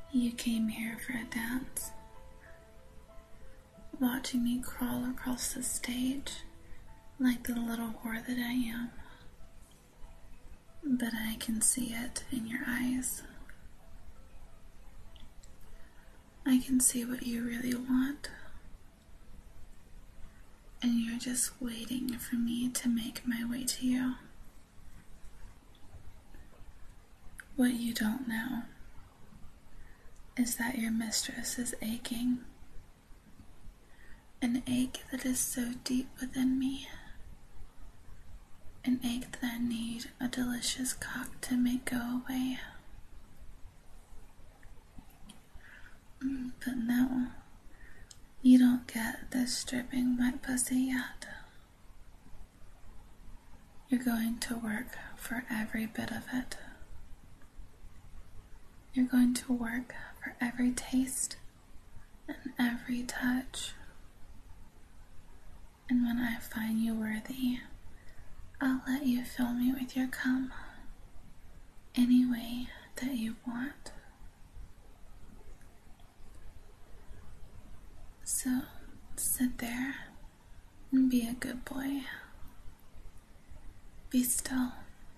You came here for a dance, watching me crawl across the stage like the little whore that I am. But I can see it in your eyes. I can see what you really want. And you're just waiting for me to make my way to you. What you don't know is that your mistress is aching. An ache that is so deep within me. An ache that I need a delicious cock to make go away. But no, you don't get this stripping wet pussy yet. You're going to work for every bit of it. You're going to work for every taste and every touch. And when I find you worthy, I'll let you fill me with your cum any way that you want. So sit there and be a good boy. Be still.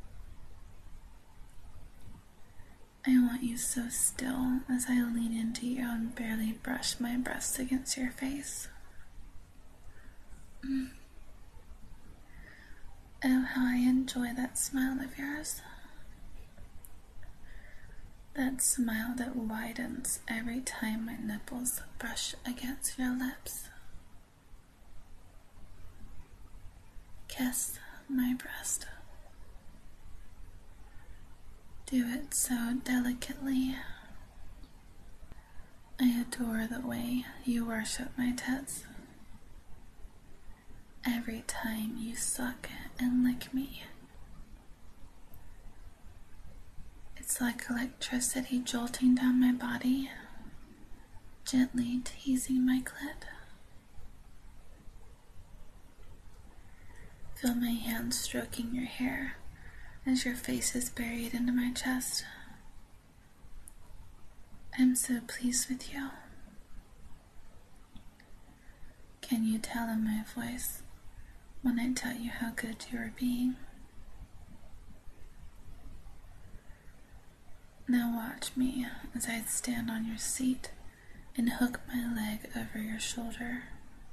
I want you so still as I lean into you and barely brush my breasts against your face. Oh, how I enjoy that smile of yours. That smile that widens every time my nipples brush against your lips. Kiss my breast. Do it so delicately. I adore the way you worship my tits. Every time you suck and lick me, it's like electricity jolting down my body, gently teasing my clit. Feel my hands stroking your hair as your face is buried into my chest. I'm so pleased with you. Can you tell in my voice when I tell you how good you are being? Now watch me as I stand on your seat and hook my leg over your shoulder,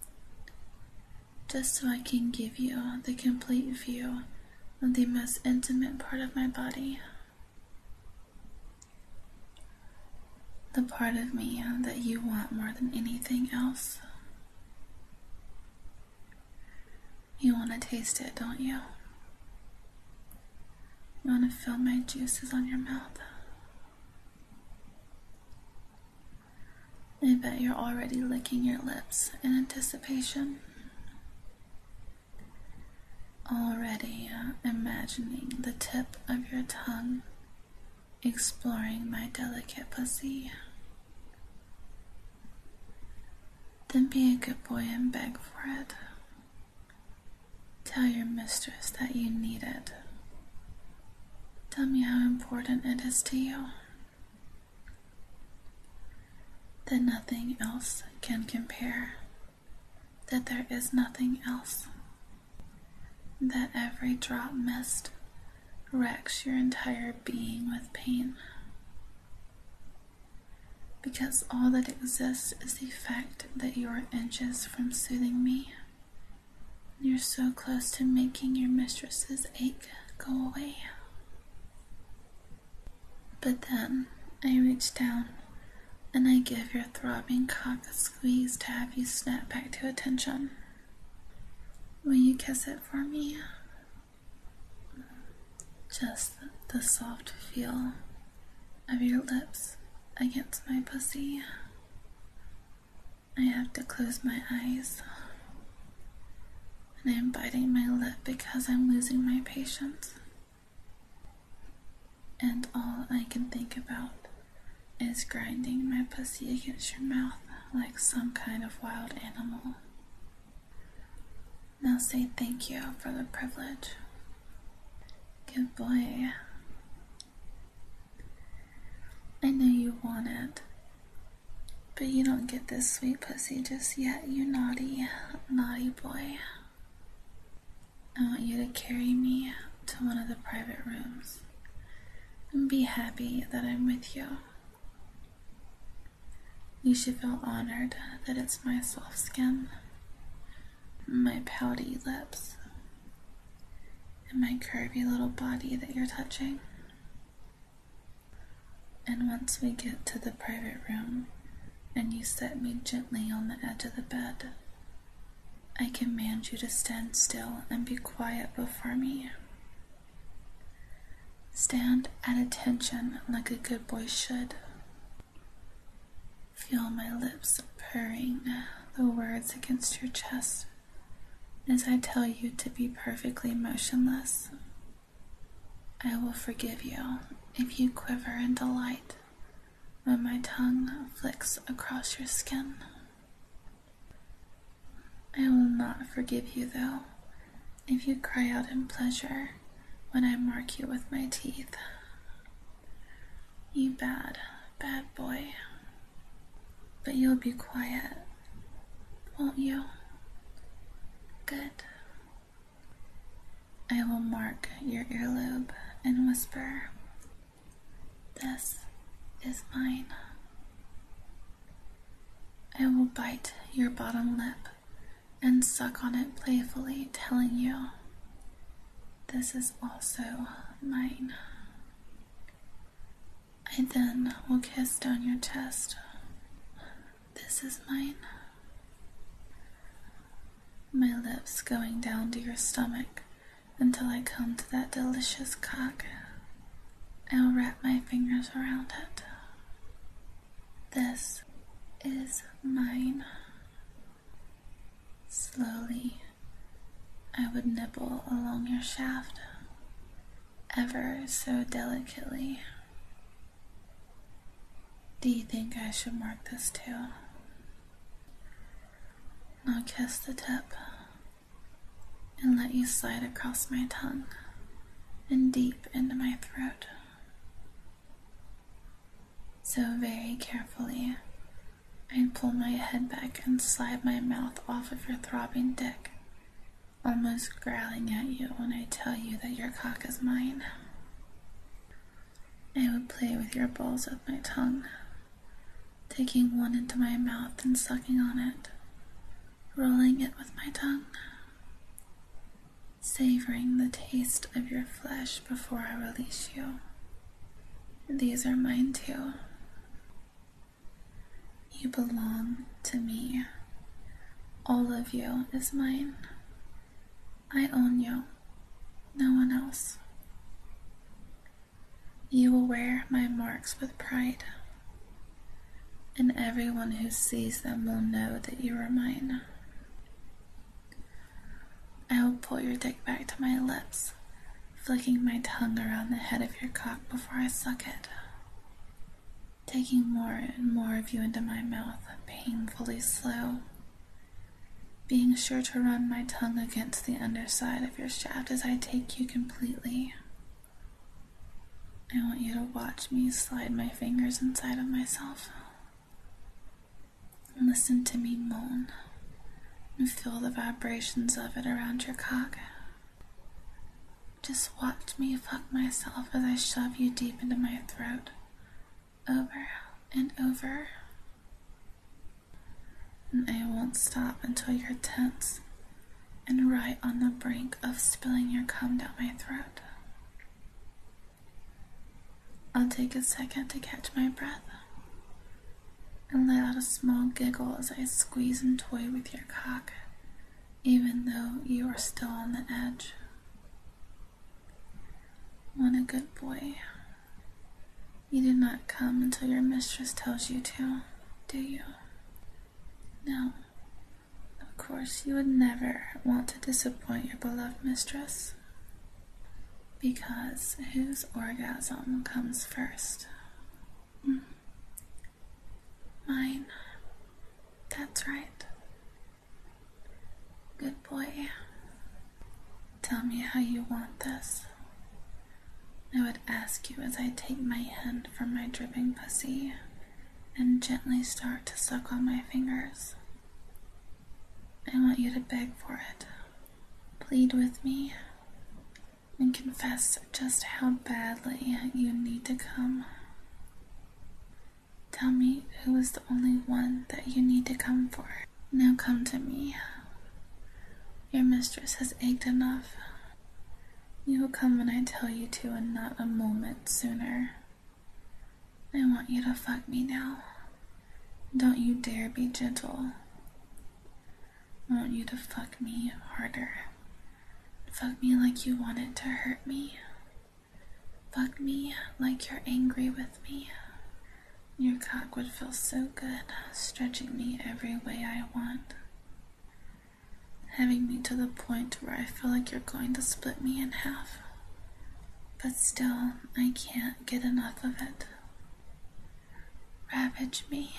just so I can give you the complete view of the most intimate part of my body. The part of me that you want more than anything else. You want to taste it, don't you? You want to feel my juices on your mouth. I bet you're already licking your lips in anticipation. Already imagining the tip of your tongue exploring my delicate pussy. Then be a good boy and beg for it. Tell your mistress that you need it. Tell me how important it is to you. That nothing else can compare. That there is nothing else. That every drop missed wrecks your entire being with pain. Because all that exists is the fact that you are inches from soothing me. You're so close to making your mistress's ache go away. But then I reach down and I give your throbbing cock a squeeze to have you snap back to attention. Will you kiss it for me? Just the soft feel of your lips against my pussy. I have to close my eyes. And I'm biting my lip because I'm losing my patience. And all I can think about is grinding my pussy against your mouth like some kind of wild animal. Now say thank you for the privilege. Good boy. I know you want it, But you don't get this sweet pussy just yet, you naughty, naughty boy. I want you to carry me to one of the private rooms and be happy that I'm with you. You should feel honored that it's my soft skin, my pouty lips, and my curvy little body that you're touching. And once we get to the private room and you set me gently on the edge of the bed, I command you to stand still and be quiet before me. Stand at attention like a good boy should. Feel my lips purring the words against your chest as I tell you to be perfectly motionless. I will forgive you if you quiver in delight when my tongue flicks across your skin. I will not forgive you, though, if you cry out in pleasure when I mark you with my teeth. You bad, bad boy. But you'll be quiet, won't you? Good. I will mark your earlobe and whisper, "This is mine." I will bite your bottom lip and suck on it playfully, telling you, "This is also mine." I then will kiss down your chest. "This is mine." My lips going down to your stomach until I come to that delicious cock. I'll wrap my fingers around it. "This is mine." Slowly, I would nibble along your shaft, ever so delicately. Do you think I should mark this too? I'll kiss the tip and let you slide across my tongue and deep into my throat. So very carefully, I'd pull my head back and slide my mouth off of your throbbing dick, almost growling at you when I tell you that your cock is mine. I would play with your balls with my tongue, taking one into my mouth and sucking on it, rolling it with my tongue, savoring the taste of your flesh before I release you. These are mine too. You belong to me. All of you is mine. I own you, no one else. You will wear my marks with pride, and everyone who sees them will know that you are mine. I will pull your dick back to my lips, flicking my tongue around the head of your cock before I suck it, taking more and more of you into my mouth, painfully slow, being sure to run my tongue against the underside of your shaft as I take you completely. I want you to watch me slide my fingers inside of myself. Listen to me moan and feel the vibrations of it around your cock. Just watch me fuck myself as I shove you deep into my throat, over and over. And I won't stop until you're tense and right on the brink of spilling your cum down my throat. I'll take a second to catch my breath and let out a small giggle as I squeeze and toy with your cock, even though you are still on the edge. What a good boy. You do not come until your mistress tells you to, do you? No. Of course, you would never want to disappoint your beloved mistress. Because whose orgasm comes first? Mine. That's right. Good boy. Tell me how you want this. I would ask you as I take my hand from my dripping pussy and gently start to suck on my fingers. I want you to beg for it. Plead with me and confess just how badly you need to come. Tell me who is the only one that you need to come for. Now come to me. Your mistress has ached enough. You will come when I tell you to and not a moment sooner. I want you to fuck me now. Don't you dare be gentle. I want you to fuck me harder. Fuck me like you wanted to hurt me. Fuck me like you're angry with me. Your cock would feel so good, stretching me every way I want. Having me to the point where I feel like you're going to split me in half. But still, I can't get enough of it. Ravage me.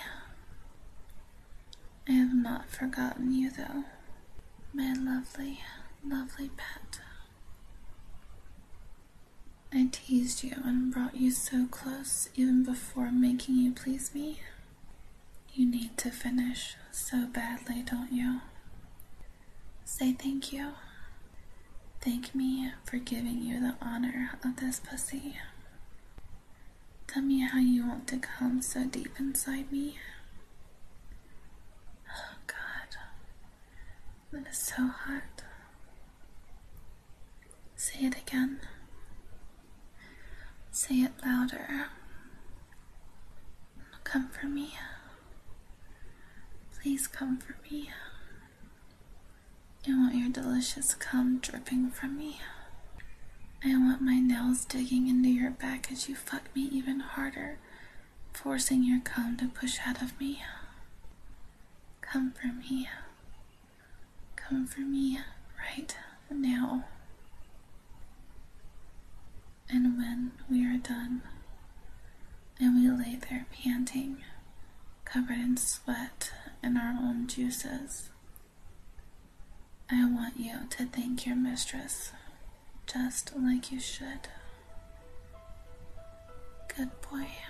I have not forgotten you, though. My lovely, lovely pet. I teased you and brought you so close even before making you please me. You need to finish so badly, don't you? Say thank you. Thank me for giving you the honor of this pussy. Tell me how you want to come so deep inside me. Oh God, that is so hot. Say it again. Say it louder. Come for me. Please come for me. I want your delicious cum dripping from me. I want my nails digging into your back as you fuck me even harder, forcing your cum to push out of me. Come for me. Come for me right now. And when we are done, and we lay there panting, covered in sweat and our own juices, I want you to thank your mistress, just like you should. Good boy.